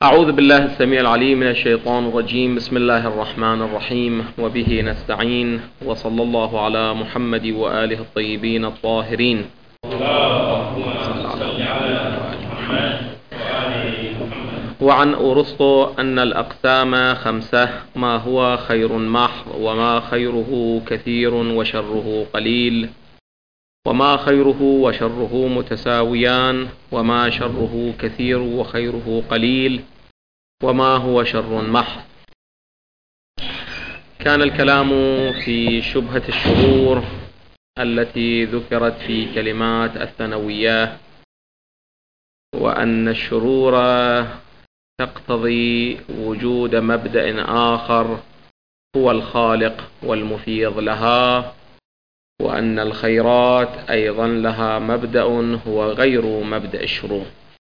أعوذ بالله السميع العليم من الشيطان الرجيم. بسم الله الرحمن الرحيم، وبه نستعين، وصلى الله على محمد وآله الطيبين الطاهرين. اللهم صل على محمد وآل محمد. وعن أرسطو أن الأقسام خمسة: ما هو خير محض، وما خيره كثير وشره قليل، وما خيره وشره متساويان، وما شره كثير وخيره قليل، وما هو شر محض. كان الكلام في شبهة الشرور التي ذكرت في كلمات الثانوية، وأن الشرور تقتضي وجود مبدأ آخر هو الخالق والمفيض لها، وأن الخيرات أيضا لها مبدأ هو غير مبدأ الشرور.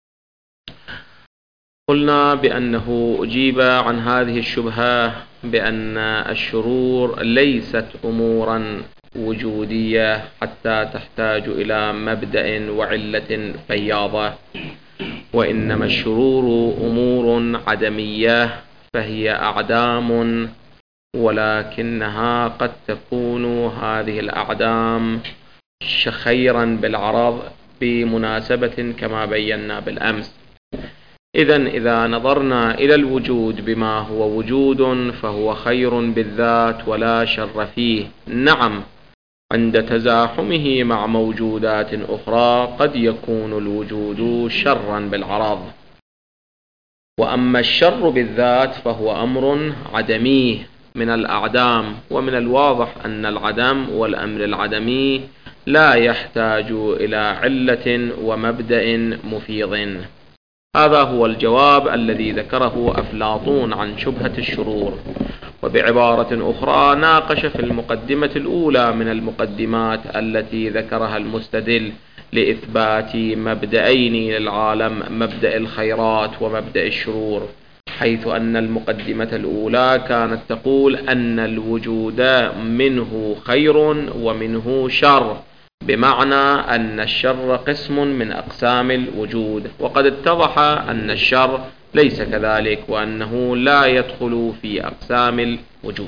قلنا بأنه أجيب عن هذه الشبهة بأن الشرور ليست أمورا وجودية حتى تحتاج إلى مبدأ وعلة فياضة، وإنما الشرور أمور عدمية، فهي أعدام، ولكنها قد تكون هذه الأعدام خيرا بالعرض بمناسبة كما بينا بالأمس. إذا نظرنا إلى الوجود بما هو وجود فهو خير بالذات ولا شر فيه. نعم، عند تزاحمه مع موجودات أخرى قد يكون الوجود شرا بالعرض. وأما الشر بالذات فهو أمر عدمي من الأعدام، ومن الواضح أن العدم والأمر العدمي لا يحتاج إلى علة ومبدأ مفيض. هذا هو الجواب الذي ذكره أفلاطون عن شبهة الشرور. وبعبارة أخرى ناقش في المقدمة الأولى من المقدمات التي ذكرها المستدل لإثبات مبدأين للعالم: مبدأ الخيرات ومبدأ الشرور، حيث أن المقدمة الأولى كانت تقول أن الوجود منه خير ومنه شر، بمعنى أن الشر قسم من أقسام الوجود، وقد اتضح أن الشر ليس كذلك، وأنه لا يدخل في أقسام الوجود.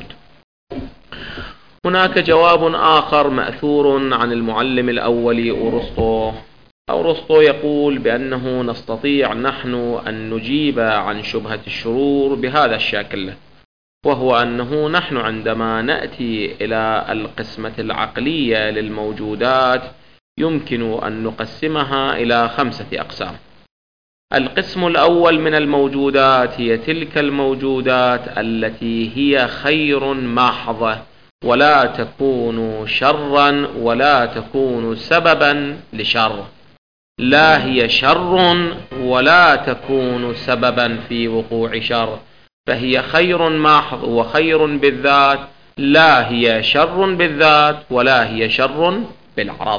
هناك جواب آخر مأثور عن المعلم الأول أرسطو. أرسطو يقول بأنه نستطيع نحن أن نجيب عن شبهة الشرور بهذا الشكل، وهو أنه نحن عندما نأتي إلى القسمة العقلية للموجودات يمكن أن نقسمها إلى 5 أقسام. القسم الأول من الموجودات هي تلك الموجودات التي هي خير محض، ولا تكون شرا ولا تكون سببا لشر. لا هي شر ولا تكون سببا في وقوع شر، فهي خير محض وخير بالذات، لا هي شر بالذات ولا هي شر بالعرض.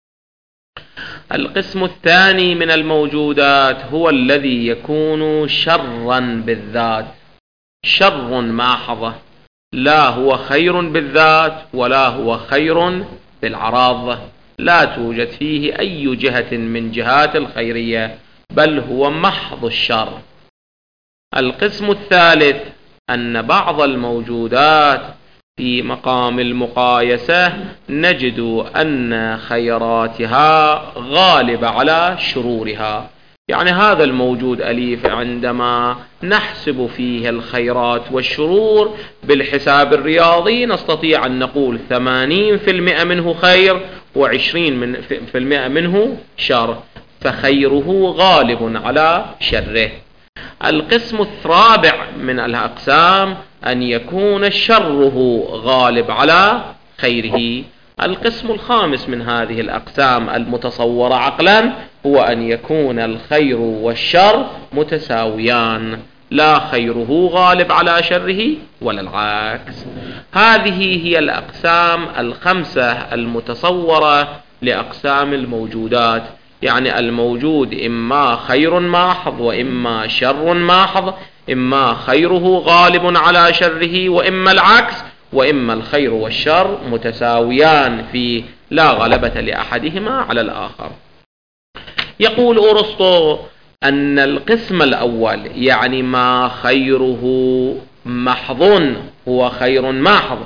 القسم الثاني من الموجودات هو الذي يكون شرا بالذات، شر محض، لا هو خير بالذات ولا هو خير بالعرض، لا توجد فيه أي جهة من جهات الخيرية، بل هو محض الشر. القسم الثالث أن بعض الموجودات في مقام المقايسة نجد أن خيراتها غالب على شرورها. يعني هذا الموجود أليف عندما نحسب فيه الخيرات والشرور بالحساب الرياضي نستطيع أن نقول 80% منه خير و20% منه شر، فخيره غالب على شره. القسم الرابع من الأقسام أن يكون شره غالب على خيره. القسم الخامس من هذه الأقسام المتصورة عقلا هو أن يكون الخير والشر متساويان، لا خيره غالب على شره ولا العكس. هذه هي الأقسام 5 المتصورة لأقسام الموجودات. يعني الموجود إما خير محض وإما شر محض، إما خيره غالب على شره وإما العكس، وإما الخير والشر متساويان فيه، لا غلبة لأحدهما على الآخر. يقول أرسطو أن القسم الأول يعني ما خيره محض هو خير محض،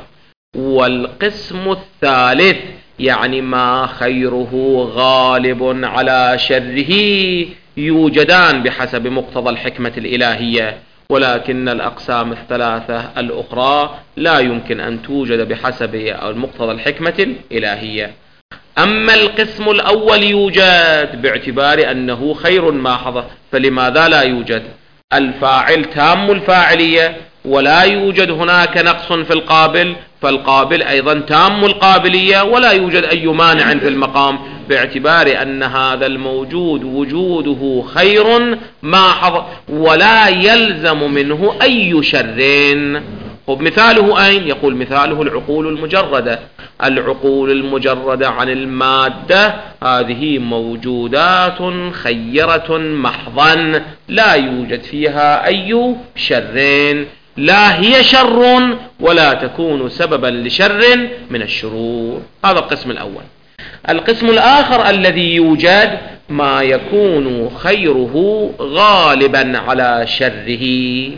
والقسم الثالث يعني ما خيره غالب على شره يوجدان بحسب مقتضى الحكمة الإلهية، ولكن الأقسام الثلاثة الأخرى لا يمكن أن توجد بحسب مقتضى الحكمة الإلهية. أما القسم الأول يوجد باعتبار أنه خير محض، فلماذا لا يوجد؟ الفاعل تام الفاعلية ولا يوجد هناك نقص في القابل، فالقابل أيضا تام القابلية ولا يوجد أي مانع في المقام، باعتبار أن هذا الموجود وجوده خير محض ولا يلزم منه أي شر. مثاله أين؟ يقول مثاله العقول المجردة. العقول المجردة عن المادة هذه موجودات خيرة محضا لا يوجد فيها أي شر، لا هي شر ولا تكون سببا لشر من الشرور. هذا القسم الأول. القسم الآخر الذي يوجد ما يكون خيره غالبا على شره.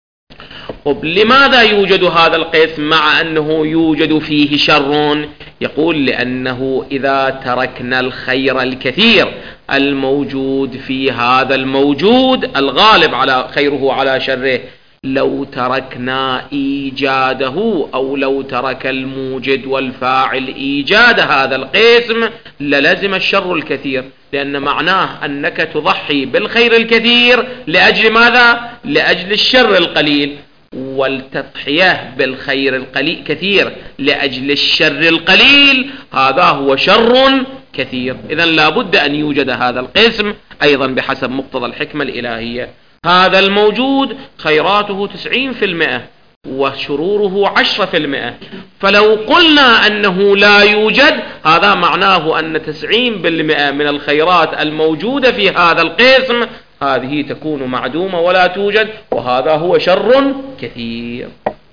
لماذا يوجد هذا القسم مع أنه يوجد فيه شر؟ يقول لأنه إذا تركنا الخير الكثير الموجود في هذا الموجود الغالب على خيره على شره، لو تركنا إيجاده أو لو ترك الموجد والفاعل إيجاد هذا القسم للزم الشر الكثير، لأن معناه أنك تضحي بالخير الكثير لأجل ماذا؟ لأجل الشر القليل، والتضحية بالخير القليل كثير لأجل الشر القليل هذا هو شر كثير. إذن لا بد أن يوجد هذا القسم أيضا بحسب مقتضى الحكمة الإلهية. هذا الموجود خيراته 90% وشروره 10%، فلو قلنا أنه لا يوجد هذا معناه أن 90% من الخيرات الموجودة في هذا القسم هذه تكون معدومة ولا توجد، وهذا هو شر كثير.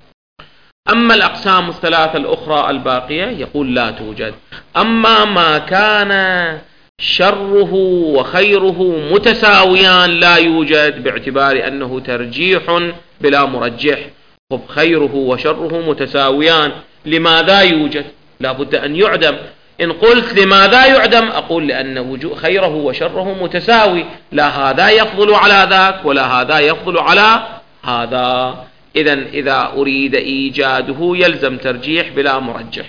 أما الأقسام الثلاثة الأخرى الباقية يقول لا توجد. أما ما كان شره وخيره متساويان لا يوجد باعتبار أنه ترجيح بلا مرجح. خيره وشره متساويان، لماذا يوجد؟ لا بد أن يعدم. إن قلت لماذا يعدم أقول لأن خيره وشره متساوي، لا هذا يفضل على ذاك ولا هذا يفضل على هذا. إذن إذا أريد إيجاده يلزم ترجيح بلا مرجح.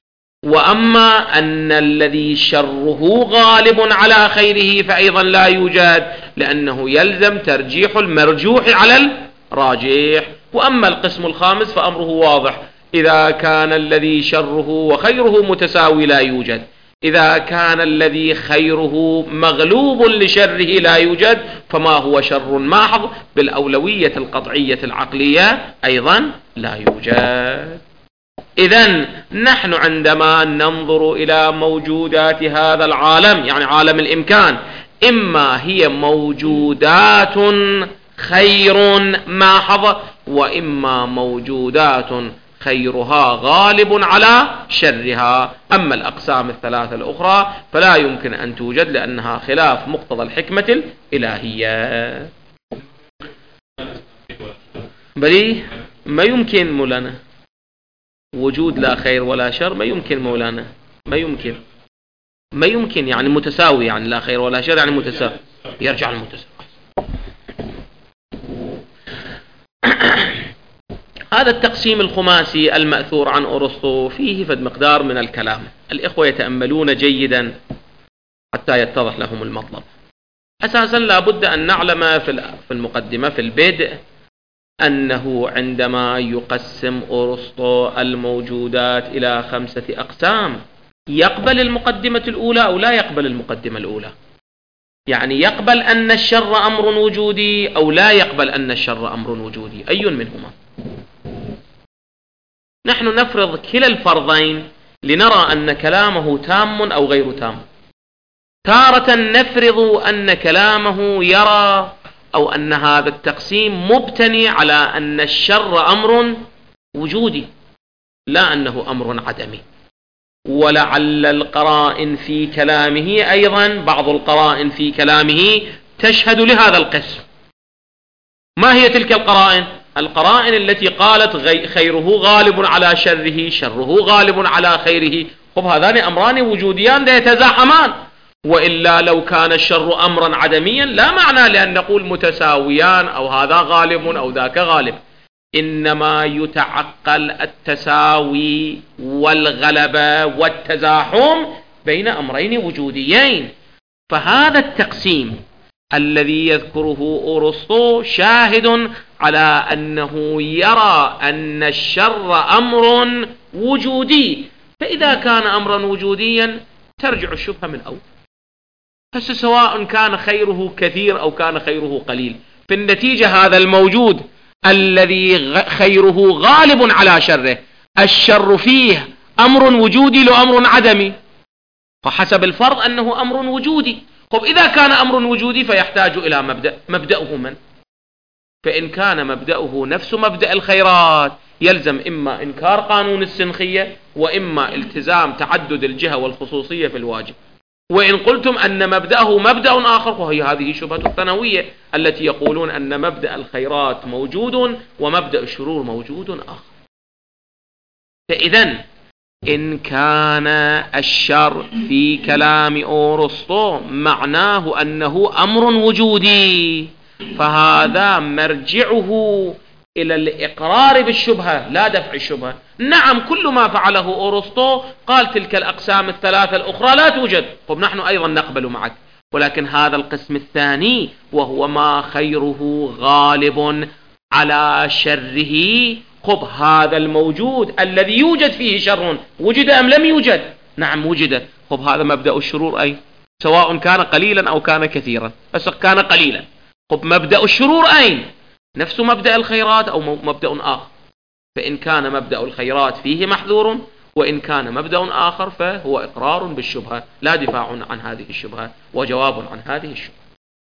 وأما أن الذي شره غالب على خيره فأيضا لا يوجد، لأنه يلزم ترجيح المرجوح على الراجح. وأما القسم الخامس فأمره واضح، إذا كان الذي شره وخيره متساوي لا يوجد، إذا كان الذي خيره مغلوب لشره لا يوجد، فما هو شر محض بالأولوية القطعية العقلية أيضا لا يوجد. إذن نحن عندما ننظر إلى موجودات هذا العالم يعني عالم الإمكان، إما هي موجودات خير محض وإما موجودات خيرها غالب على شرها. أما الأقسام الثلاثة الأخرى فلا يمكن أن توجد لأنها خلاف مقتضى الحكمة الإلهية. بلي ما يمكن مولانا وجود لا خير ولا شر، ما يمكن مولانا، ما يمكن يعني متساوي، يعني لا خير ولا شر يعني متساوي، يرجع المتساوي. هذا التقسيم الخماسي المأثور عن أرسطو فيه فد مقدار من الكلام، الإخوة يتأملون جيدا حتى يتضح لهم المطلب. أساسا لا بد أن نعلم في المقدمة في البدء أنه عندما يقسم أرسطو الموجودات إلى 5 أقسام يقبل المقدمة الأولى أو لا يقبل المقدمة الأولى، يعني يقبل أن الشر أمر وجودي أو لا يقبل أن الشر أمر وجودي، أي منهما؟ نحن نفرض كلا الفرضين لنرى أن كلامه تام أو غير تام. تارة نفرض أن كلامه يرى أو أن هذا التقسيم مبتني على أن الشر أمر وجودي لا أنه أمر عدمي. ولعل القرائن في كلامه أيضا بعض القرائن في كلامه تشهد لهذا القسم. ما هي تلك القرائن؟ القرائن التي قالت خيره غالب على شره، شره غالب على خيره. خب هذان أمران وجوديان لا يتزاحمان، وإلا لو كان الشر أمرا عدميا لا معنى لأن نقول متساويان أو هذا غالب أو ذاك غالب، إنما يتعقل التساوي والغلبة والتزاحم بين أمرين وجوديين. فهذا التقسيم الذي يذكره أرسطو شاهد على أنه يرى أن الشر أمر وجودي، فإذا كان أمرا وجوديا ترجع الشبهة من أول. سواء كان خيره كثير أو كان خيره قليل، في النتيجة هذا الموجود الذي خيره غالب على شره، الشر فيه أمر وجودي لو أمر عدمي، فحسب الفرض أنه أمر وجودي. طب إذا كان أمر وجودي فيحتاج إلى مبدأه من؟ فإن كان مبدأه نفس مبدأ الخيرات يلزم إما إنكار قانون السنخية وإما التزام تعدد الجهة والخصوصية في الواجب. وإن قلتم أن مبدأه مبدأ آخر وهي هذه شبهة الثانوية التي يقولون أن مبدأ الخيرات موجود ومبدأ الشرور موجود آخر. فإذن إن كان الشر في كلام أرسطو معناه أنه أمر وجودي، فهذا مرجعه إلى الإقرار بالشبهة لا دفع الشبهة. نعم كل ما فعله أرسطو قال تلك الأقسام الثلاثة الأخرى لا توجد، طب نحن أيضا نقبل معك، ولكن هذا القسم الثاني وهو ما خيره غالب على شره، خب هذا الموجود الذي يوجد فيه شر وجد أم لم يوجد؟ نعم وجد. خب هذا مبدأ الشرور أي سواء كان قليلا أو كان كثيرا، بس كان قليلا. خب مبدأ الشرور أين؟ نفس مبدأ الخيرات أو مبدأ آخر؟ فإن كان مبدأ الخيرات فيه محذور وإن كان مبدأ آخر فهو إقرار بالشبهة لا دفاع عن هذه الشبهة وجواب عن هذه الشبهة.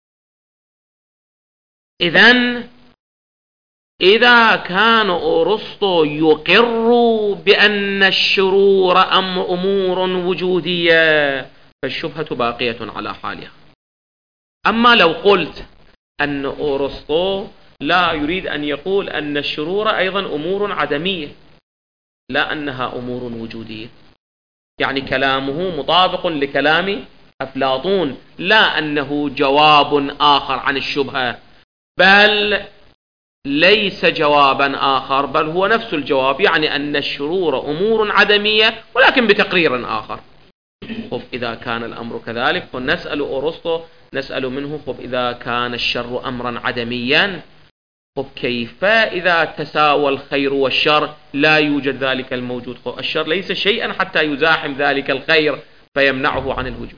إذن إذا كان أرسطو يقر بأن الشرور أمور وجودية فالشبهة باقية على حالها. أما لو قلت أن أرسطو لا يريد أن يقول أن الشرور أيضا أمور عدمية، لا أنها أمور وجودية، يعني كلامه مطابق لكلام أفلاطون، لا أنه جواب آخر عن الشبهة، بل ليس جوابا آخر، بل هو نفس الجواب، يعني أن الشرور أمور عدمية ولكن بتقرير آخر. خب إذا كان الأمر كذلك فنسأل أرسطو، نسأل منه خب إذا كان الشر أمرا عدميا، خب كيف إذا تساوى الخير والشر لا يوجد ذلك الموجود؟ خب الشر ليس شيئا حتى يزاحم ذلك الخير فيمنعه عن الوجود.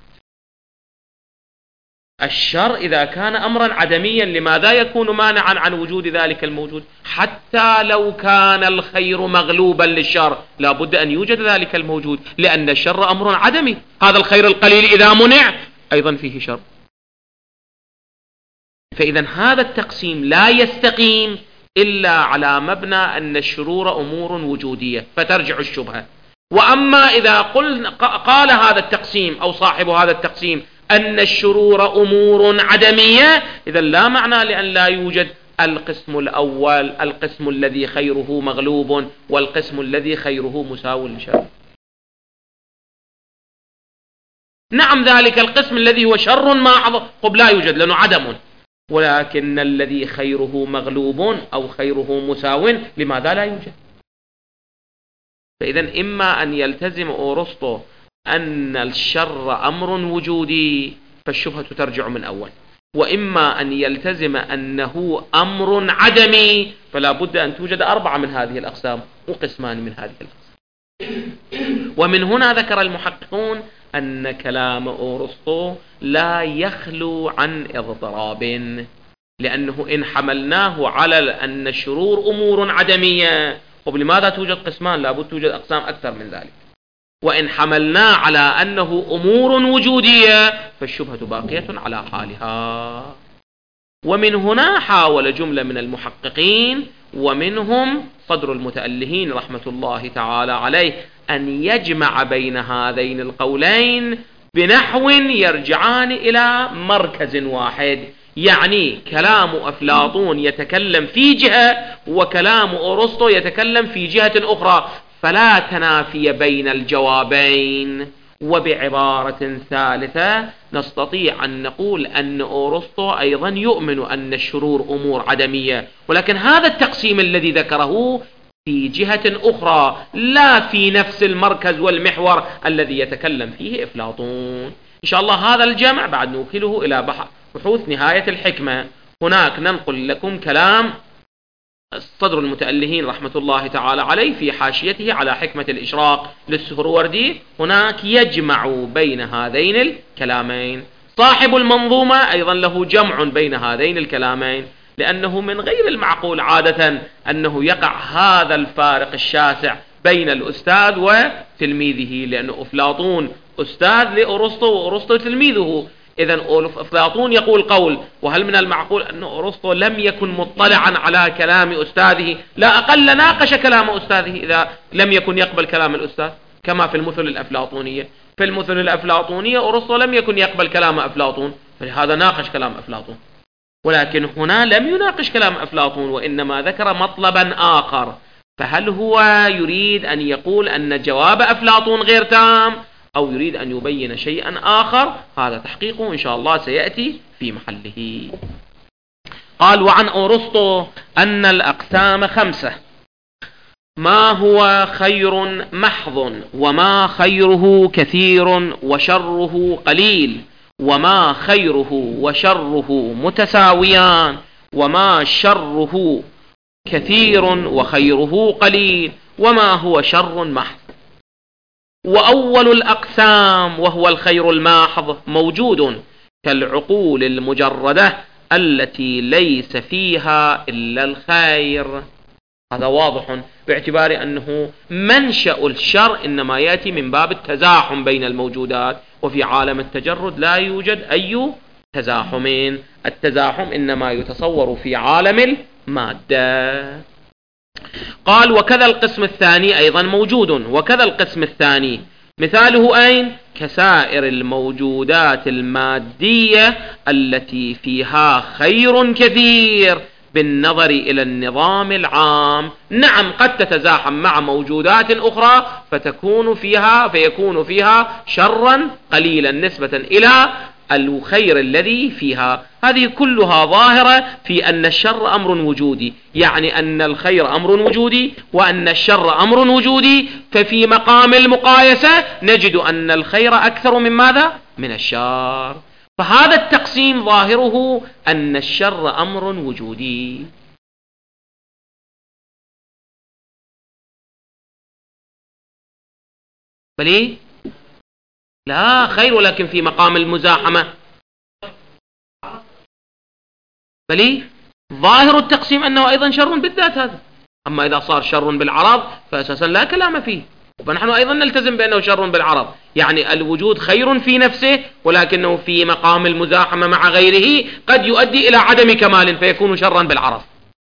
الشر إذا كان أمرا عدميا لماذا يكون مانعا عن وجود ذلك الموجود؟ حتى لو كان الخير مغلوبا للشر لا بد أن يوجد ذلك الموجود، لأن الشر أمر عدمي. هذا الخير القليل إذا منع أيضا فيه شر. فإذا هذا التقسيم لا يستقيم إلا على مبنى أن الشرور أمور وجودية فترجع الشبهة. وأما إذا قال هذا التقسيم أو صاحب هذا التقسيم أن الشرور أمور عدمية، إذا لا معنى لأن لا يوجد القسم الأول، القسم الذي خيره مغلوب والقسم الذي خيره مساو للشر. نعم ذلك القسم الذي هو شر ما قبل لا يوجد لأنه عدم، ولكن الذي خيره مغلوب أو خيره مساو لماذا لا يوجد؟ فإذا إما أن يلتزم أرسطو أن الشر أمر وجودي فالشبهة ترجع من أول، وإما أن يلتزم أنه أمر عدمي فلا بد أن توجد 4 من هذه الأقسام وقسمان من هذه الأقسام. ومن هنا ذكر المحققون أن كلام أرسطو لا يخلو عن اضطراب، لأنه إن حملناه على أن الشرور أمور عدمية، طب لماذا توجد قسمان؟ لا بد توجد أقسام أكثر من ذلك. وإن حملنا على أنه أمور وجودية فالشبهة باقية على حالها. ومن هنا حاول جملة من المحققين ومنهم صدر المتألهين رحمة الله تعالى عليه أن يجمع بين هذين القولين بنحو يرجعان إلى مركز واحد، يعني كلام أفلاطون يتكلم في جهة وكلام أرسطو يتكلم في جهة أخرى، فلا تنافي بين الجوابين. وبعبارة ثالثة نستطيع أن نقول أن أرسطو أيضا يؤمن أن الشرور أمور عدمية، ولكن هذا التقسيم الذي ذكره في جهة أخرى لا في نفس المركز والمحور الذي يتكلم فيه أفلاطون. إن شاء الله هذا الجمع بعد نوكله إلى بحوث نهاية الحكمة. هناك ننقل لكم كلام صدر المتألهين رحمة الله تعالى عليه في حاشيته على حكمة الإشراق للسهروردي، هناك يجمع بين هذين الكلامين. صاحب المنظومة أيضا له جمع بين هذين الكلامين، لأنه من غير المعقول عادة أنه يقع هذا الفارق الشاسع بين الأستاذ وتلميذه، لأن أفلاطون أستاذ لأرسطو وأرسطو تلميذه. إذن أفلاطون يقول قول، وهل من المعقول أن أرسطو لم يكن مطلعا على كلام أستاذه؟ لا أقل ناقش كلام أستاذه إذا لم يكن يقبل كلام الأستاذ، كما في المثل الأفلاطونية. في المثل الأفلاطونية أرسطو لم يكن يقبل كلام أفلاطون، فلهذا ناقش كلام أفلاطون. ولكن هنا لم يناقش كلام أفلاطون، وإنما ذكر مطلبا آخر. فهل هو يريد أن يقول أن جواب أفلاطون غير تام، أو يريد أن يبين شيئا آخر؟ هذا تحقيقه إن شاء الله سيأتي في محله. قال: وعن أرسطو أن الأقسام 5: ما هو خير محض، وما خيره كثير وشره قليل، وما خيره وشره متساويان، وما شره كثير وخيره قليل، وما هو شر محض. وأول الأقسام وهو الخير الماحض موجود كالعقول المجردة التي ليس فيها إلا الخير. هذا واضح باعتبار أنه منشأ الشر إنما يأتي من باب التزاحم بين الموجودات، وفي عالم التجرد لا يوجد أي تزاحم. التزاحم إنما يتصور في عالم المادة. قال: وكذا القسم الثاني أيضا موجود. وكذا القسم الثاني مثاله أين؟ كسائر الموجودات المادية التي فيها خير كثير بالنظر إلى النظام العام. نعم، قد تتزاحم مع موجودات أخرى فيكون فيها شرا قليلا نسبة إلى الخير الذي فيها. هذه كلها ظاهرة في أن الشر أمر وجودي، يعني أن الخير أمر وجودي وأن الشر أمر وجودي. ففي مقام المقايسة نجد أن الخير أكثر من ماذا؟ من الشر. فهذا التقسيم ظاهره أن الشر أمر وجودي. بلي لا خير، ولكن في مقام المزاحمة. بلي ظاهر التقسيم أنه أيضا شر بالذات هذا. أما إذا صار شر بالعرض فأساسا لا كلام فيه، فنحن أيضا نلتزم بأنه شر بالعرض، يعني الوجود خير في نفسه، ولكنه في مقام المزاحمة مع غيره قد يؤدي إلى عدم كمال فيكون شرا بالعرض.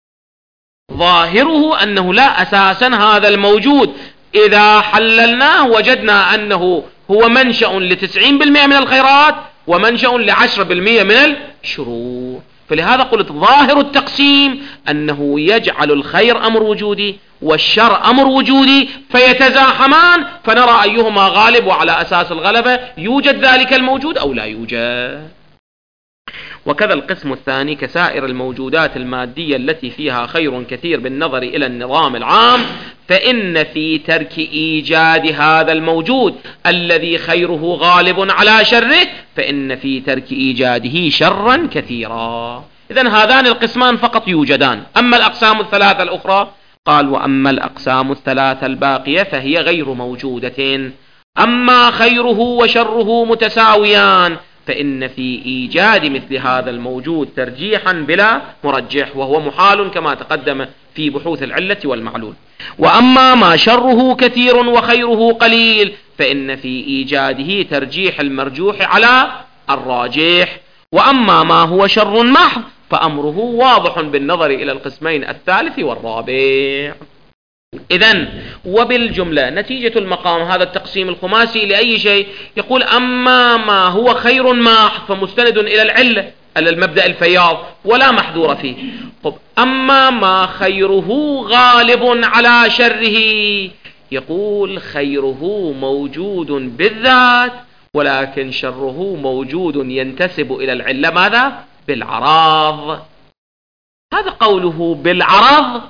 ظاهره أنه لا، أساسا هذا الموجود إذا حللناه وجدنا أنه هو منشأ ل90% من الخيرات ومنشأ ل10% من الشرور. فلهذا قلت ظاهر التقسيم أنه يجعل الخير أمر وجودي والشر أمر وجودي فيتزاحمان، فنرى أيهما غالب، وعلى أساس الغلبة يوجد ذلك الموجود أو لا يوجد. وكذا القسم الثاني كسائر الموجودات المادية التي فيها خير كثير بالنظر إلى النظام العام، فإن في ترك إيجاد هذا الموجود الذي خيره غالب على شره، فإن في ترك إيجاده شرا كثيرا. إذن هذان القسمان فقط يوجدان. أما الأقسام الثلاثة الأخرى، قال: وأما الأقسام الثلاثة الباقية فهي غير موجودة. أما خيره وشره متساويان، فإن في إيجاد مثل هذا الموجود ترجيحا بلا مرجح، وهو محال كما تقدم في بحوث العلة والمعلول. وأما ما شره كثير وخيره قليل، فإن في إيجاده ترجيح المرجوح على الراجح. وأما ما هو شر محض فأمره واضح بالنظر إلى القسمين الثالث والرابع. إذن وبالجملة نتيجة المقام هذا التقسيم الخماسي لأي شيء يقول: أما ما هو خير محض فمستند إلى العلة، المبدأ الفياض ولا محذور فيه. طب أما ما خيره غالب على شره، يقول خيره موجود بالذات ولكن شره موجود ينتسب إلى العلة ماذا؟ بالعراض. هذا قوله بالعرض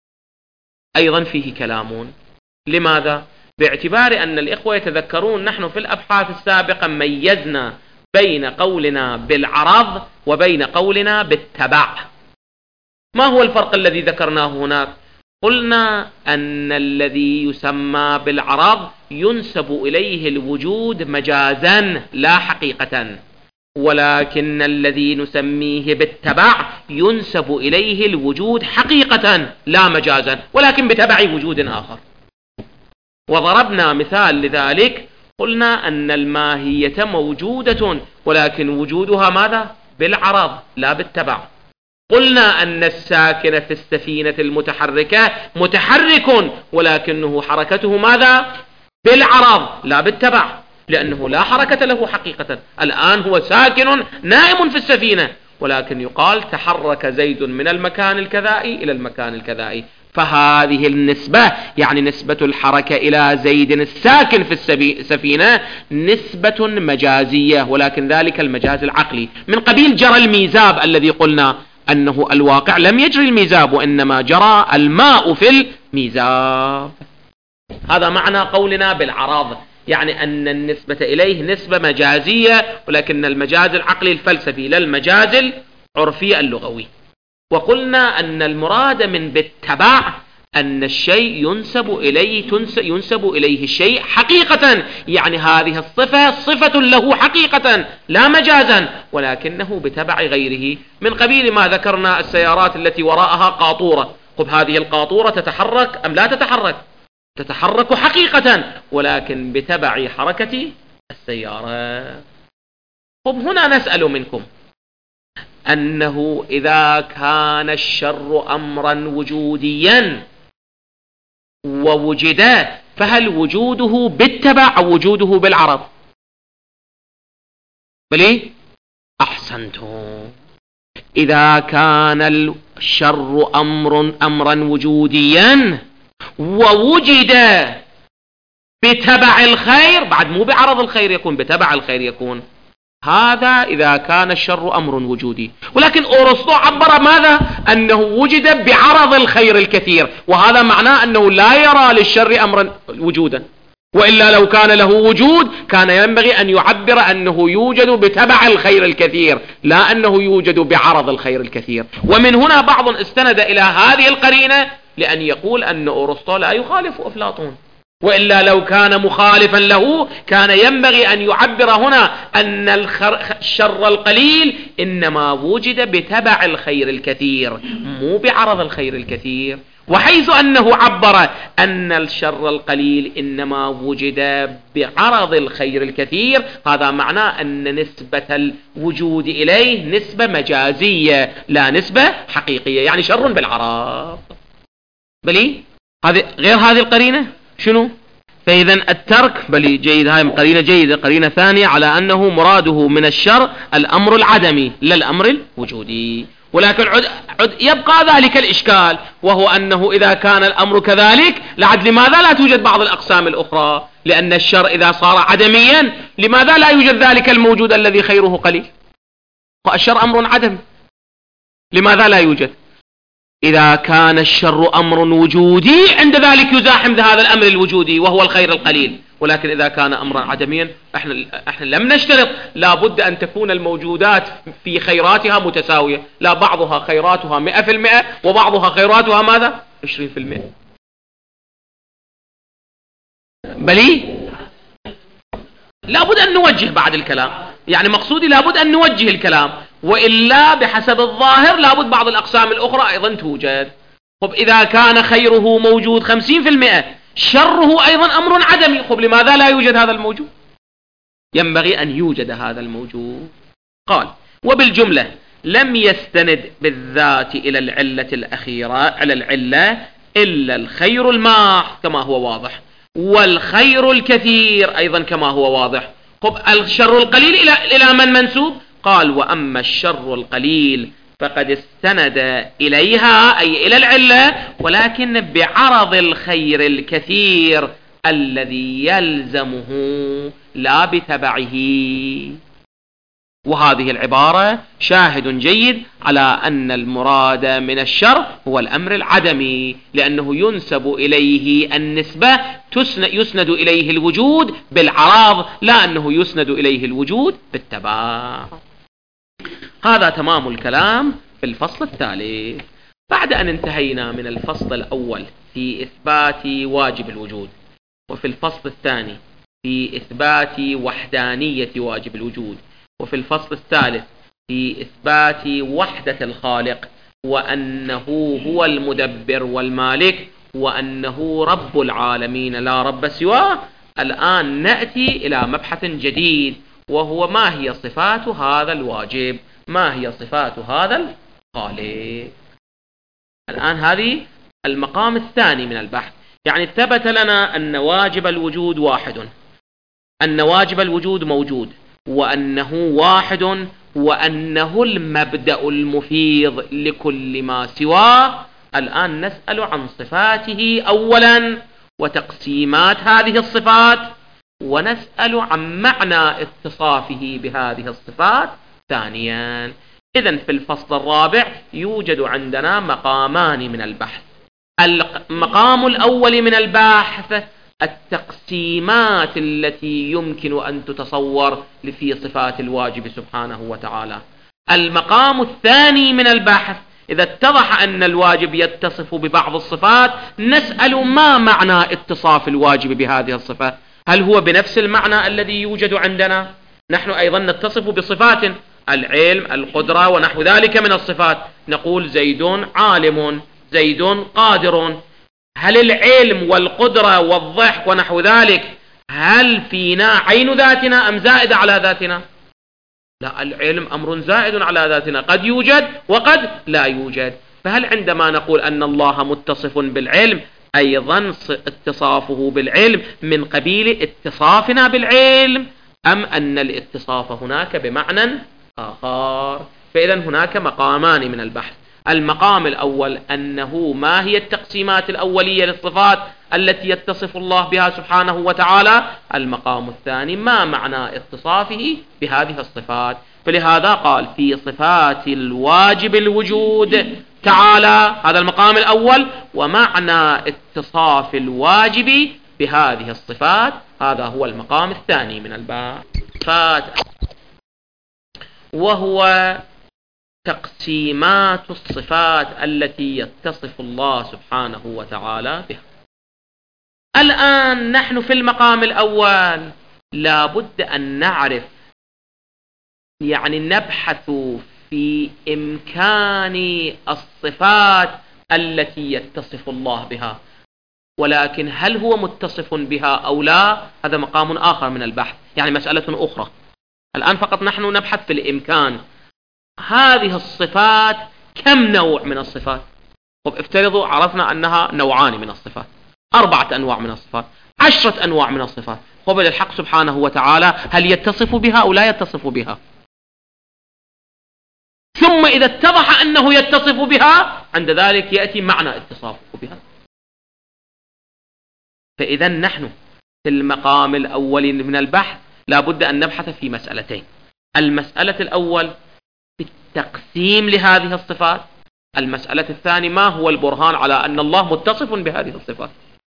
أيضا فيه كلام. لماذا؟ باعتبار أن الإخوة يتذكرون نحن في الأبحاث السابقة ميزنا بين قولنا بالعرض وبين قولنا بالتبع. ما هو الفرق الذي ذكرناه هناك؟ قلنا أن الذي يسمى بالعرض ينسب إليه الوجود مجازا لا حقيقة، ولكن الذي نسميه بالتبع ينسب إليه الوجود حقيقة لا مجازا ولكن بتبع وجود آخر. وضربنا مثال لذلك، قلنا أن الماهية موجودة ولكن وجودها ماذا؟ بالعرض لا بالتبع. قلنا أن الساكن في السفينة المتحركة متحرك ولكنه حركته ماذا؟ بالعرض لا بالتبع، لأنه لا حركة له حقيقة. الآن هو ساكن نائم في السفينة ولكن يقال تحرك زيد من المكان الكذائي إلى المكان الكذائي، فهذه النسبة يعني نسبة الحركة إلى زيد الساكن في السفينة نسبة مجازية، ولكن ذلك المجاز العقلي من قبيل جرى الميزاب الذي قلنا أنه الواقع لم يجري الميزاب وإنما جرى الماء في الميزاب. هذا معنى قولنا بالعراض، يعني أن النسبة إليه نسبة مجازية ولكن المجاز العقلي الفلسفي لا المجاز العرفي اللغوي. وقلنا أن المراد من بالتبع أن الشيء ينسب إليه الشيء حقيقة، يعني هذه الصفة صفة له حقيقة لا مجازا ولكنه بتبع غيره، من قبيل ما ذكرنا السيارات التي وراءها قاطورة. طب هذه القاطورة تتحرك أم لا تتحرك؟ تتحرك حقيقة ولكن بتبع حركة السيارة. طب هنا نسأل منكم أنه إذا كان الشر أمرا وجوديا ووجد فهل وجوده بالتبع أو وجوده بالعرض؟ بلي أحسنتم. إذا كان الشر أمرا وجوديا ووجد بتبع الخير، بعد مو بعرض الخير يكون، بتبع الخير يكون، هذا إذا كان الشر أمر وجودي. ولكن أرسطو عبر ماذا؟ أنه وجد بعرض الخير الكثير، وهذا معناه أنه لا يرى للشر أمرا وجودا، وإلا لو كان له وجود كان ينبغي أن يعبر أنه يوجد بتبع الخير الكثير لا أنه يوجد بعرض الخير الكثير. ومن هنا بعض استند إلى هذه القرينة لأن يقول أن أرسطو لا يخالف أفلاطون، وإلا لو كان مخالفا له كان ينبغي أن يعبر هنا أن الشر القليل إنما وجد بتبع الخير الكثير مو بعرض الخير الكثير. وحيث أنه عبر أن الشر القليل إنما وجد بعرض الخير الكثير، هذا معناه أن نسبة الوجود إليه نسبة مجازية لا نسبة حقيقية، يعني شر بالعرض. بلي هذه غير هذه القرينة شنو؟ فإذا الترك بلي جيد، هاي قرينة جيدة. قرينة ثانية على أنه مراده من الشر الأمر العدمي لا الأمر الوجودي. ولكن يبقى ذلك الإشكال، وهو أنه إذا كان الأمر كذلك لعد لماذا لا توجد بعض الأقسام الأخرى؟ لأن الشر إذا صار عدميا لماذا لا يوجد ذلك الموجود الذي خيره قليل؟ الشر أمر عدمي، لماذا لا يوجد؟ إذا كان الشر أمر وجودي عند ذلك يزاحم هذا الأمر الوجودي وهو الخير القليل. ولكن إذا كان أمرا عدميا احنا لم نشترط لابد أن تكون الموجودات في خيراتها متساوية، لا بعضها خيراتها 100% وبعضها خيراتها ماذا؟ 20%. بلي لابد أن نوجه بعد الكلام، يعني مقصودي لابد أن نوجه الكلام، وإلا بحسب الظاهر لابد بعض الأقسام الأخرى أيضا توجد. خب إذا كان خيره موجود 50% شره أيضا أمر عدمي، خب لماذا لا يوجد هذا الموجود؟ ينبغي أن يوجد هذا الموجود. قال وبالجملة لم يستند بالذات إلى العلة الأخيرة على العلة إلا الخير الماح كما هو واضح، والخير الكثير أيضا كما هو واضح. خب الشر القليل إلى من منسوب؟ قال وأما الشر القليل فقد استند إليها أي إلى العلة، ولكن بعرض الخير الكثير الذي يلزمه لا بتبعه. وهذه العبارة شاهد جيد على أن المراد من الشر هو الأمر العدمي، لأنه ينسب إليه النسبة، يسند إليه الوجود بالعراض، لا أنه يسند إليه الوجود بالتبع. هذا تمام الكلام في الفصل الثالث. بعد أن انتهينا من الفصل الأول في إثبات واجب الوجود، وفي الفصل الثاني في إثبات وحدانية واجب الوجود، وفي الفصل الثالث في إثبات وحدة الخالق وأنه هو المدبر والمالك وأنه رب العالمين لا رب سواه، الآن نأتي إلى مبحث جديد، وهو ما هي صفات هذا الواجب، ما هي صفات هذا الخالق. الآن هذه المقام الثاني من البحث، يعني ثبت لنا أن واجب الوجود واحد، أن واجب الوجود موجود، وأنه واحد، وأنه المبدأ المفيض لكل ما سواه. الآن نسأل عن صفاته أولا وتقسيمات هذه الصفات، ونسأل عن معنى اتصافه بهذه الصفات ثانيا. إذن في الفصل الرابع يوجد عندنا مقامان من البحث. المقام الأول من البحث التقسيمات التي يمكن أن تتصور في صفات الواجب سبحانه وتعالى. المقام الثاني من البحث إذا اتضح أن الواجب يتصف ببعض الصفات، نسأل ما معنى اتصاف الواجب بهذه الصفات؟ هل هو بنفس المعنى الذي يوجد عندنا؟ نحن أيضا نتصف بصفات العلم، القدرة ونحو ذلك من الصفات، نقول زيد عالم، زيد قادر. هل العلم والقدرة والضحك ونحو ذلك هل فينا عين ذاتنا أم زائد على ذاتنا؟ لا، العلم أمر زائد على ذاتنا، قد يوجد وقد لا يوجد. فهل عندما نقول أن الله متصف بالعلم أيضا اتصافه بالعلم من قبيل اتصافنا بالعلم، أم أن الاتصاف هناك بمعنى آخر؟ فإذا هناك مقامان من البحث. المقام الأول أنه ما هي التقسيمات الأولية للصفات التي يتصف الله بها سبحانه وتعالى. المقام الثاني ما معنى اتصافه بهذه الصفات. فلهذا قال في صفات الواجب الوجود تعالى، هذا المقام الأول، ومعنى اتصاف الواجب بهذه الصفات، هذا هو المقام الثاني من البحث. وهو تقسيمات الصفات التي يتصف الله سبحانه وتعالى بها. الآن نحن في المقام الأول لابد أن نعرف، يعني نبحث في إمكان الصفات التي يتصف الله بها، ولكن هل هو متصف بها أو لا هذا مقام آخر من البحث، يعني مسألة أخرى. الآن فقط نحن نبحث في الإمكان. هذه الصفات كم نوع من الصفات؟ طب افترضوا عرفنا أنها نوعان من الصفات، 4 أنواع من الصفات، 10 أنواع من الصفات. قبل الحق سبحانه وتعالى هل يتصف بها أو لا يتصف بها؟ ثم إذا اتضح أنه يتصف بها عند ذلك يأتي معنى اتصافه بها. فإذا نحن في المقام الأول من البحث لابد أن نبحث في مسألتين. المسألة الأول التقسيم لهذه الصفات، المسألة الثانية ما هو البرهان على أن الله متصف بهذه الصفات.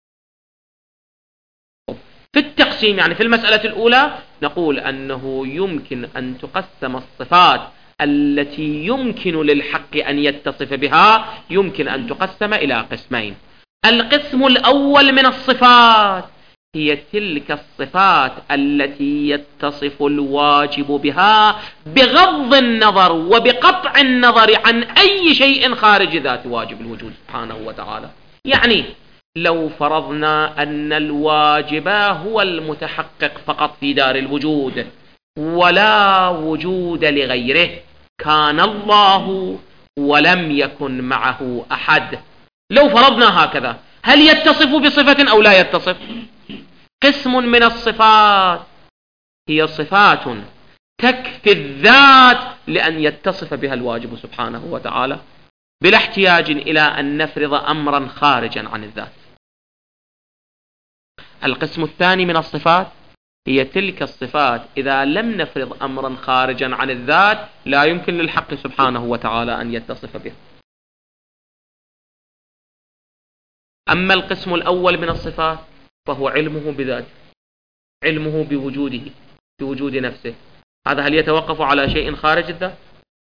في التقسيم يعني في المسألة الأولى نقول أنه يمكن أن تقسم الصفات التي يمكن للحق أن يتصف بها، يمكن أن تقسم إلى قسمين. القسم الأول من الصفات هي تلك الصفات التي يتصف الواجب بها بغض النظر وبقطع النظر عن أي شيء خارج ذات واجب الوجود سبحانه وتعالى. يعني لو فرضنا أن الواجب هو المتحقق فقط في دار الوجود ولا وجود لغيره، كان الله ولم يكن معه أحد. لو فرضنا هكذا هل يتصف بصفة أو لا يتصف؟ قسم من الصفات هي صفات تكفي الذات لأن يتصف بها الواجب سبحانه وتعالى، بلا احتياج إلى أن نفرض أمرا خارجا عن الذات. القسم الثاني من الصفات هي تلك الصفات إذا لم نفرض أمرا خارجا عن الذات لا يمكن للحق سبحانه وتعالى أن يتصف بها. أما القسم الأول من الصفات فهو علمه بذاته، علمه بوجوده، بوجود نفسه. هذا هل يتوقف على شيء خارج الذات؟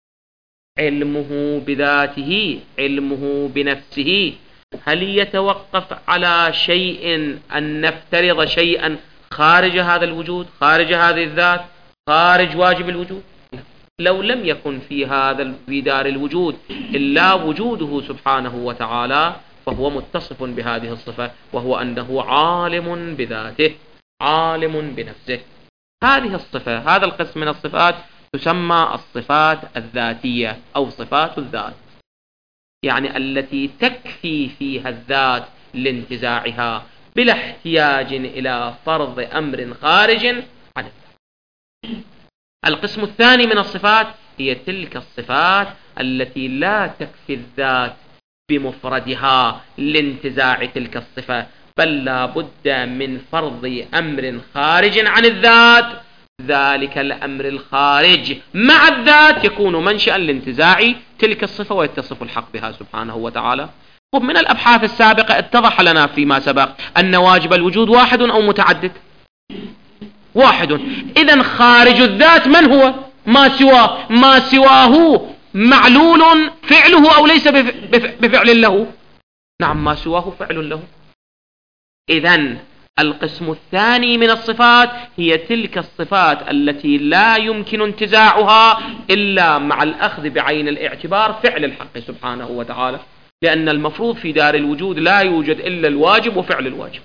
علمه بذاته، علمه بنفسه، هل يتوقف على شيء أن نفترض شيئا خارج هذا الوجود، خارج هذه الذات، خارج واجب الوجود؟ لو لم يكن في دار الوجود إلا وجوده سبحانه وتعالى فهو متصف بهذه الصفة، وهو أنه عالم بذاته، عالم بنفسه. هذه الصفة، هذا القسم من الصفات تسمى الصفات الذاتية أو صفات الذات، يعني التي تكفي فيها الذات لانتزاعها بلا احتياج إلى فرض أمر خارج عن الذات. القسم الثاني من الصفات هي تلك الصفات التي لا تكفي الذات بمفردها لانتزاع تلك الصفة، بل لا بد من فرض أمر خارج عن الذات، ذلك الأمر الخارج مع الذات يكون منشأ لانتزاع تلك الصفة ويتصف الحق بها سبحانه وتعالى. ومن الأبحاث السابقة اتضح لنا فيما سبق أن واجب الوجود واحد أو متعدد؟ واحد. إذن خارج الذات من هو؟ ما سواه معلول فعله أو ليس بفعل له؟ نعم، ما سواه فعل له. إذن القسم الثاني من الصفات هي تلك الصفات التي لا يمكن انتزاعها إلا مع الأخذ بعين الاعتبار فعل الحق سبحانه وتعالى، لأن المفروض في دار الوجود لا يوجد إلا الواجب وفعل الواجب.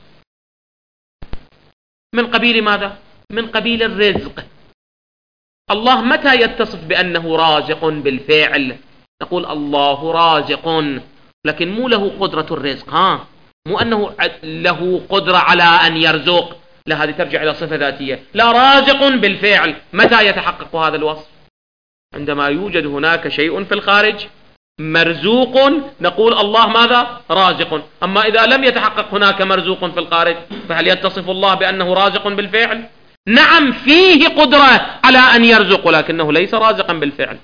من قبيل ماذا؟ من قبيل الرزق. الله متى يتصف بأنه رازق بالفعل؟ نقول الله رازق، لكن مو له قدرة الرزق، مو أنه له قدرة على أن يرزق، لا، هذه ترجع إلى صفة ذاتية. لا، رازق بالفعل. متى يتحقق هذا الوصف؟ عندما يوجد هناك شيء في الخارج مرزوق نقول الله ماذا؟ رازق. أما إذا لم يتحقق هناك مرزوق في الخارج فهل يتصف الله بأنه رازق بالفعل؟ نعم، فيه قدرة على أن يرزق، ولكنه ليس رازقا بالفعل.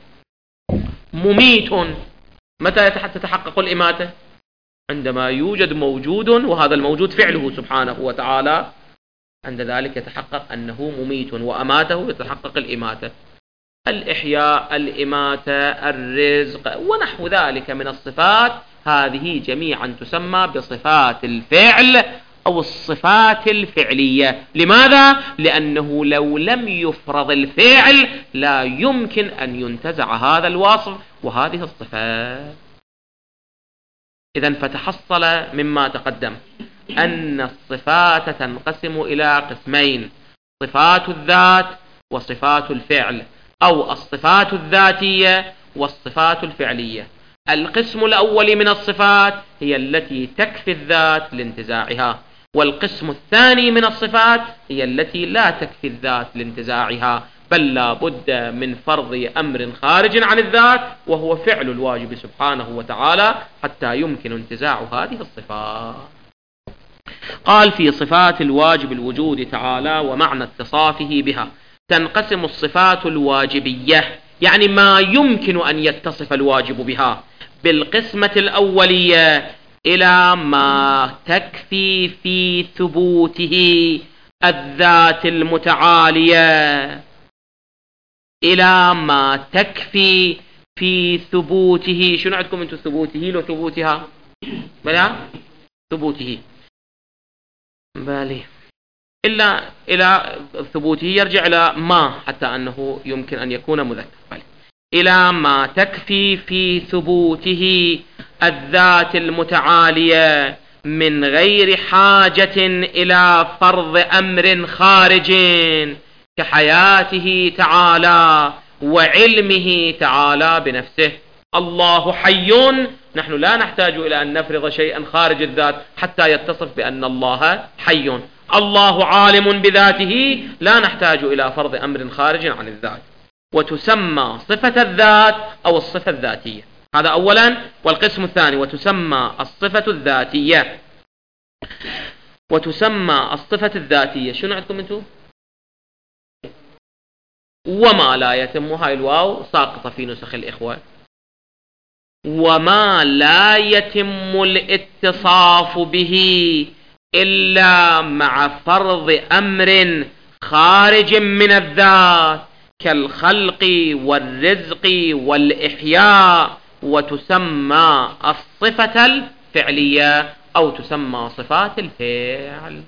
مميت. متى تتحقق الإماتة؟ عندما يوجد موجود وهذا الموجود فعله سبحانه وتعالى، عند ذلك يتحقق أنه مميت، وأماته يتحقق الإماتة. الإحياء، الإماتة، الرزق ونحو ذلك من الصفات، هذه جميعا تسمى بصفات الفعل أو الصفات الفعلية. لماذا؟ لأنه لو لم يفرض الفعل لا يمكن أن ينتزع هذا الوصف وهذه الصفات. إذن فتحصل مما تقدم أن الصفات تنقسم إلى قسمين: صفات الذات وصفات الفعل، أو الصفات الذاتية والصفات الفعلية. القسم الأول من الصفات هي التي تكفي الذات لانتزاعها، والقسم الثاني من الصفات هي التي لا تكفي الذات لانتزاعها، بل لا بد من فرض أمر خارج عن الذات وهو فعل الواجب سبحانه وتعالى حتى يمكن انتزاع هذه الصفات. قال: في صفات الواجب الوجود تعالى ومعنى اتصافه بها تنقسم الصفات الواجبية، يعني ما يمكن أن يتصف الواجب بها، بالقسمة الأولية إلى ما تكفي في ثبوته الذات المتعالية، إلى ما تكفي في ثبوته. شنو عندكم أنتم ثبوته لو ثبوتها؟ بلا ثبوته بالي، إلا إلى ثبوته يرجع إلى ما، حتى أنه يمكن أن يكون مذكر. بالي إلى ما تكفي في ثبوته الذات المتعالية من غير حاجة إلى فرض أمر خارج كحياته تعالى وعلمه تعالى بنفسه. الله حي، نحن لا نحتاج إلى أن نفرض شيئا خارج الذات حتى يتصف بأن الله حي. الله عالم بذاته، لا نحتاج إلى فرض أمر خارج عن الذات. وتسمى صفة الذات أو الصفة الذاتية. هذا أولا. والقسم الثاني وتسمى الصفة الذاتية. وتسمى الصفة الذاتية شنو عندكم انتم؟ وما لا يتم، هاي الواو ساقطة في نسخ الإخوة. وما لا يتم الاتصاف به إلا مع فرض أمر خارج من الذات كالخلق والرزق والإحياء، وتسمى الصفة الفعلية أو تسمى صفات الفعل.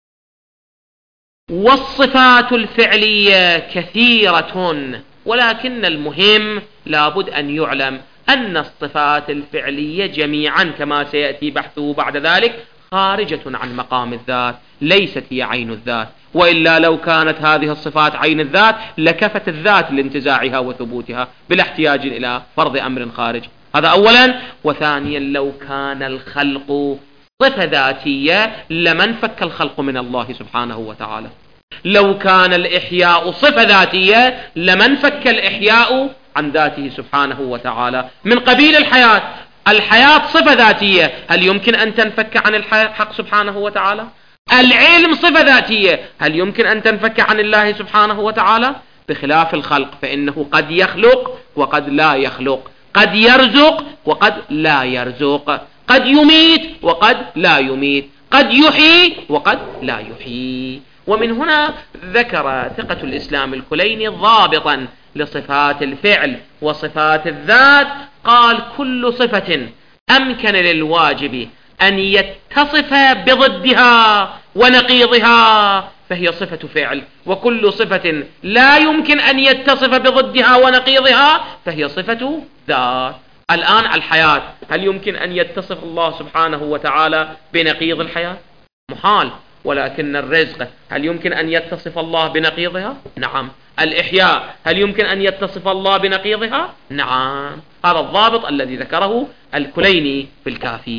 والصفات الفعلية كثيرة، ولكن المهم لابد أن يعلم أن الصفات الفعلية جميعا كما سيأتي بحثه بعد ذلك خارجة عن مقام الذات، ليست هي عين الذات، وإلا لو كانت هذه الصفات عين الذات لكفت الذات لانتزاعها وثبوتها بلا احتياج إلى فرض أمر خارج. هذا أولا. وثانيا لو كان الخلق صفة ذاتية لما انفك الخلق من الله سبحانه وتعالى. لو كان الإحياء صفة ذاتية لما انفك الإحياء عن ذاته سبحانه وتعالى. من قبيل الحياة، الحياة صفة ذاتية، هل يمكن أن تنفك عن الحق سبحانه وتعالى؟ العلم صفة ذاتية، هل يمكن أن تنفك عن الله سبحانه وتعالى؟ بخلاف الخلق فإنه قد يخلق وقد لا يخلق، قد يرزق وقد لا يرزق، قد يميت وقد لا يميت، قد يحيي وقد لا يحيي. ومن هنا ذكر ثقة الإسلام الكليني ضابطا لصفات الفعل وصفات الذات، قال كل صفة أمكن للواجب أن يتصف بضدها ونقيضها فهي صفة فعل، وكل صفة لا يمكن أن يتصف بضدها ونقيضها فهي صفة ذات. الآن الحياة، هل يمكن أن يتصف الله سبحانه وتعالى بنقيض الحياة؟ محال. ولكن الرزق، هل يمكن أن يتصف الله بنقيضها؟ نعم. الإحياء، هل يمكن أن يتصف الله بنقيضها؟ نعم. هذا الضابط الذي ذكره الكليني في الكافي.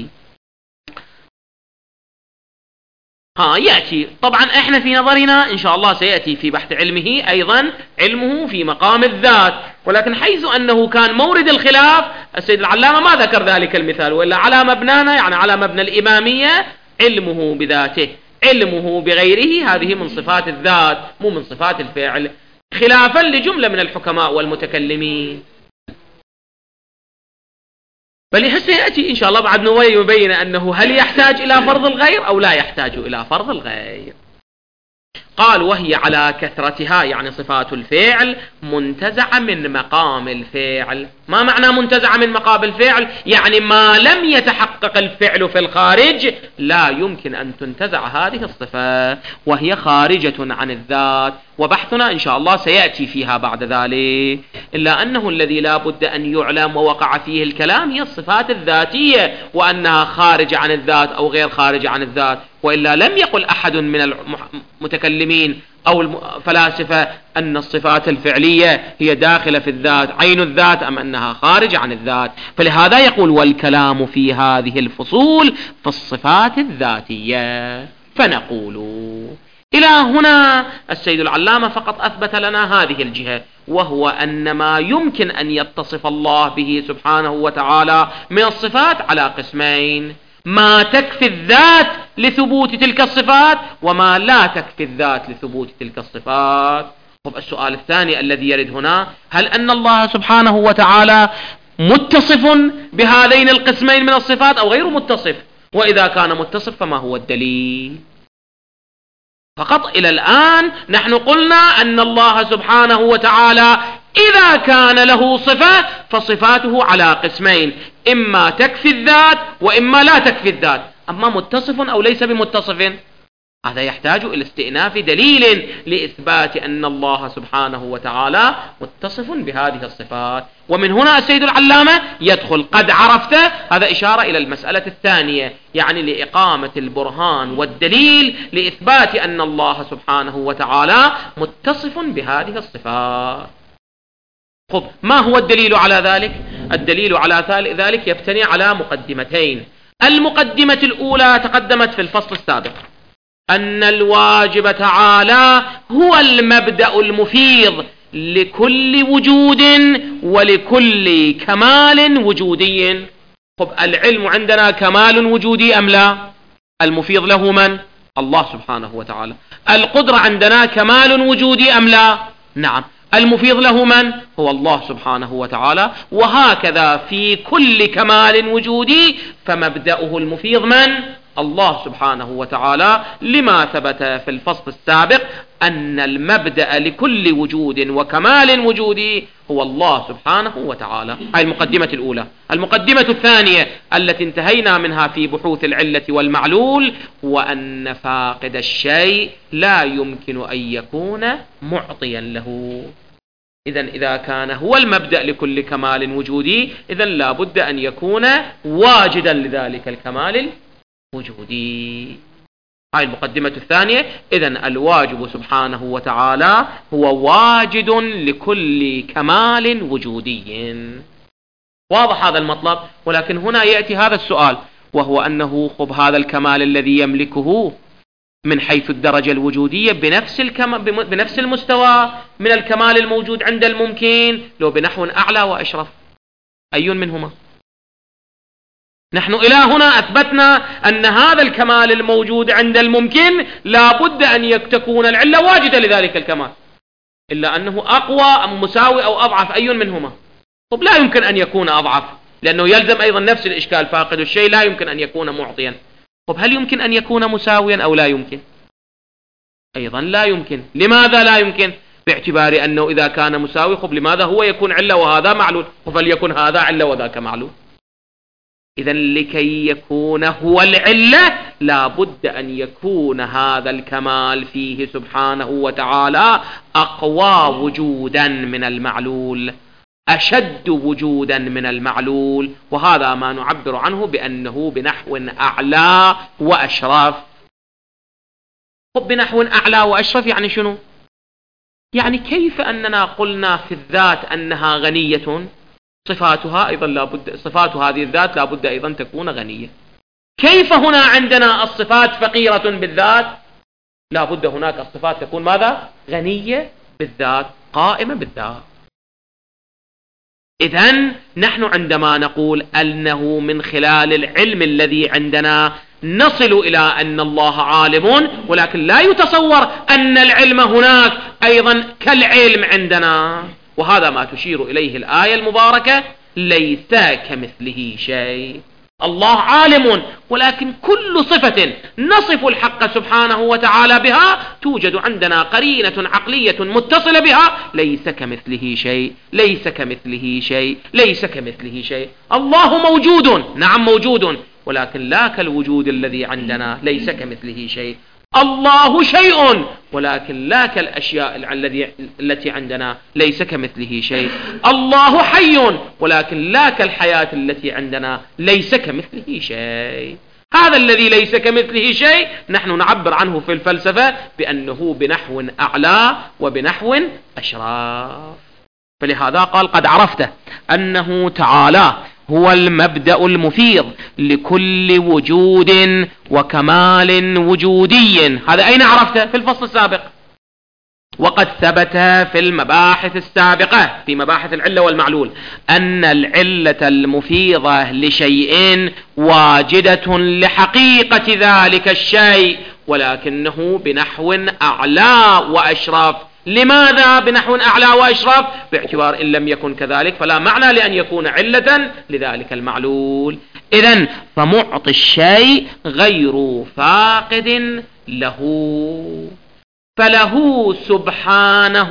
يأتي طبعا احنا في نظرنا ان شاء الله سيأتي في بحث علمه ايضا علمه في مقام الذات، ولكن حيث انه كان مورد الخلاف السيد العلامة ما ذكر ذلك المثال، وإلا على مبنانا يعني على مبنى الإمامية علمه بذاته، علمه بغيره هذه من صفات الذات مو من صفات الفعل، خلافا لجملة من الحكماء والمتكلمين. فلحسن يأتي إن شاء الله بعد نوي يبين أنه هل يحتاج إلى فرض الغير أو لا يحتاج إلى فرض الغير. قال وهي على كثرتها يعني صفات الفعل منتزعة من مقام الفعل. ما معنى منتزعة من مقام الفعل؟ يعني ما لم يتحقق الفعل في الخارج لا يمكن أن تنتزع هذه الصفة، وهي خارجة عن الذات، وبحثنا إن شاء الله سيأتي فيها بعد ذلك. إلا أنه الذي لا بد أن يعلم ووقع فيه الكلام هي الصفات الذاتية، وأنها خارجة عن الذات أو غير خارجة عن الذات، وإلا لم يقل أحد من المتكلمين أو الفلاسفة أن الصفات الفعلية هي داخلة في الذات عين الذات أم أنها خارجة عن الذات. فلهذا يقول والكلام في هذه الفصول في الصفات الذاتية. فنقول إلى هنا السيد العلامة فقط أثبت لنا هذه الجهة، وهو أن ما يمكن أن يتصف الله به سبحانه وتعالى من الصفات على قسمين: ما تكفي الذات لثبوت تلك الصفات وما لا تكفي الذات لثبوت تلك الصفات. طب السؤال الثاني الذي يرد هنا: هل أن الله سبحانه وتعالى متصف بهذين القسمين من الصفات أو غير متصف؟ وإذا كان متصف فما هو الدليل؟ فقط إلى الآن نحن قلنا أن الله سبحانه وتعالى إذا كان له صفة فصفاته على قسمين: إما تكفي الذات وإما لا تكفي الذات. أما متصف أو ليس بمتصف هذا يحتاج إلى استئناف دليل لإثبات أن الله سبحانه وتعالى متصف بهذه الصفات. ومن هنا السيد العلامة يدخل قد عرفت، هذا إشارة إلى المسألة الثانية، يعني لإقامة البرهان والدليل لإثبات أن الله سبحانه وتعالى متصف بهذه الصفات. خب ما هو الدليل على ذلك؟ الدليل على ذلك يبتني على مقدمتين. المقدمة الأولى تقدمت في الفصل السابق، أن الواجب تعالى هو المبدأ المفيض لكل وجود ولكل كمال وجودي. طب العلم عندنا كمال وجودي أم لا؟ المفيض له من؟ الله سبحانه وتعالى. القدرة عندنا كمال وجودي أم لا؟ نعم. المفيض له من؟ هو الله سبحانه وتعالى. وهكذا في كل كمال وجودي فمبدأه المفيض من؟ الله سبحانه وتعالى، لما ثبت في الفصل السابق أن المبدأ لكل وجود وكمال وجودي هو الله سبحانه وتعالى. هذه المقدمة الأولى. المقدمة الثانية التي انتهينا منها في بحوث العلة والمعلول هو أن فاقد الشيء لا يمكن أن يكون معطيا له. إذا كان هو المبدأ لكل كمال وجودي إذا لا بد أن يكون واجدا لذلك الكمال وجودي. هاي المقدمة الثانية. إذن الواجب سبحانه وتعالى هو واجد لكل كمال وجودي. واضح هذا المطلب؟ ولكن هنا يأتي هذا السؤال، وهو أنه خب هذا الكمال الذي يملكه من حيث الدرجة الوجودية بنفس المستوى من الكمال الموجود عند الممكن لو بنحو أعلى وأشرف، أي منهما؟ نحن إلى هنا أثبتنا أن هذا الكمال الموجود عند الممكن لا بد أن تكون العلة واجدة لذلك الكمال، إلا أنه أقوى أم مساوي أو أضعف، أي منهما؟ طب لا يمكن أن يكون أضعف، لأنه يلزم أيضا نفس الإشكال، فاقد الشيء لا يمكن أن يكون معطيا. طب هل يمكن أن يكون مساويا أو لا يمكن؟ أيضا لا يمكن. لماذا لا يمكن؟ باعتبار أنه إذا كان مساوي خب لماذا هو يكون علة وهذا معلول، فليكن هذا علة وذاك معلول. إذا لكي يكون هو العلة لا بد أن يكون هذا الكمال فيه سبحانه وتعالى أقوى وجودا من المعلول، أشد وجودا من المعلول، وهذا ما نعبر عنه بأنه بنحو أعلى وأشرف. بنحو أعلى وأشرف يعني شنو؟ يعني كيف أننا قلنا في الذات أنها غنية، صفاتها أيضا لابد، صفات هذه الذات لابد أيضا تكون غنية. كيف هنا عندنا الصفات فقيرة بالذات؟ لابد هناك الصفات تكون ماذا؟ غنية بالذات، قائمة بالذات. إذن نحن عندما نقول أنه من خلال العلم الذي عندنا نصل إلى أن الله عالم، ولكن لا يتصور أن العلم هناك أيضا كالعلم عندنا، وهذا ما تشير إليه الآية المباركة: ليس كمثله شيء. الله عالم، ولكن كل صفة نصف الحق سبحانه وتعالى بها توجد عندنا قرينة عقلية متصلة بها: ليس كمثله شيء، ليس كمثله شيء، ليس كمثله شيء. الله موجود، نعم موجود، ولكن لا كالوجود الذي عندنا، ليس كمثله شيء. الله شيء، ولكن لا كالأشياء التي عندنا، ليس كمثله شيء. الله حي، ولكن لا كالحياة التي عندنا، ليس كمثله شيء. هذا الذي ليس كمثله شيء نحن نعبر عنه في الفلسفة بأنه بنحو أعلى وبنحو أشراف. فلهذا قال: قد عرفت أنه تعالى هو المبدأ المفيض لكل وجود وكمال وجودي. هذا أين عرفته؟ في الفصل السابق. وقد ثبت في المباحث السابقة في مباحث العلة والمعلول أن العلة المفيضة لشيء واجدة لحقيقة ذلك الشيء، ولكنه بنحو أعلى وأشرف. لماذا بنحو أعلى وأشرف؟ باعتبار إن لم يكن كذلك فلا معنى لأن يكون علة لذلك المعلول. إذن فمعطي الشيء غير فاقد له، فله سبحانه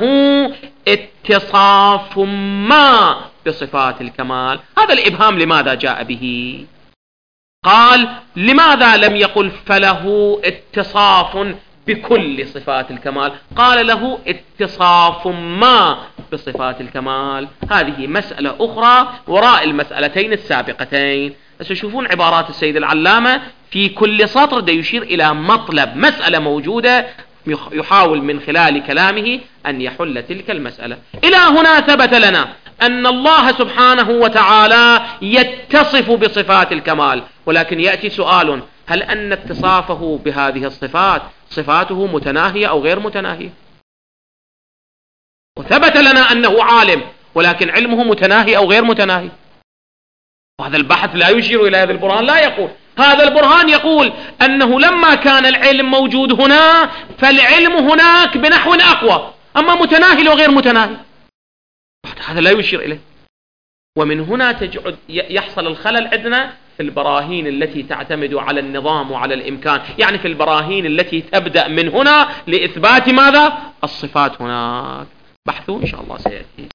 اتصاف ما بصفات الكمال. هذا الإبهام لماذا جاء به؟ قال: لماذا لم يقل فله اتصاف بكل صفات الكمال؟ قال: له اتصاف ما بصفات الكمال. هذه مسألة أخرى وراء المسألتين السابقتين. بس شوفون عبارات السيد العلامة في كل سطر ده يشير إلى مطلب مسألة موجودة، يحاول من خلال كلامه أن يحل تلك المسألة. إلى هنا ثبت لنا أن الله سبحانه وتعالى يتصف بصفات الكمال، ولكن يأتي سؤال: هل أن اتصافه بهذه الصفات صفاته متناهية أو غير متناهية؟ وثبت لنا أنه عالم، ولكن علمه متناهي أو غير متناهي. وهذا البحث لا يشير إلى هذا البرهان، لا يقول هذا البرهان، يقول أنه لما كان العلم موجود هنا فالعلم هناك بنحو أقوى، أما متناهي وغير متناهي هذا لا يشير إليه. ومن هنا يحصل الخلل عندنا في البراهين التي تعتمد على النظام وعلى الإمكان، يعني في البراهين التي تبدأ من هنا لإثبات ماذا؟ الصفات. هناك بحثه إن شاء الله سيأتي.